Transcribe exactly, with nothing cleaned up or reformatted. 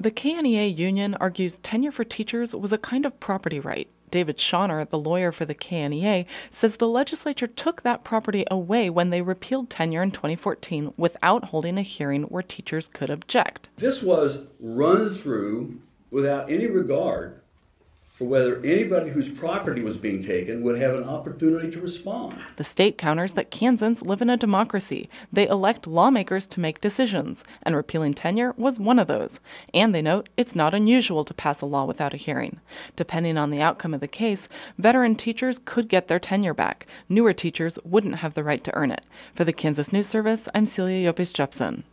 The K N E A union argues tenure for teachers was a kind of property right. David Schauner, the lawyer for the K N E A, says the legislature took that property away when they repealed tenure in twenty fourteen without holding a hearing where teachers could object. This was run through without any regard for whether anybody whose property was being taken would have an opportunity to respond. The state counters that Kansans live in a democracy. They elect lawmakers to make decisions, and repealing tenure was one of those. And they note it's not unusual to pass a law without a hearing. Depending on the outcome of the case, veteran teachers could get their tenure back. Newer teachers wouldn't have the right to earn it. For the Kansas News Service, I'm Celia Yopes Jepson.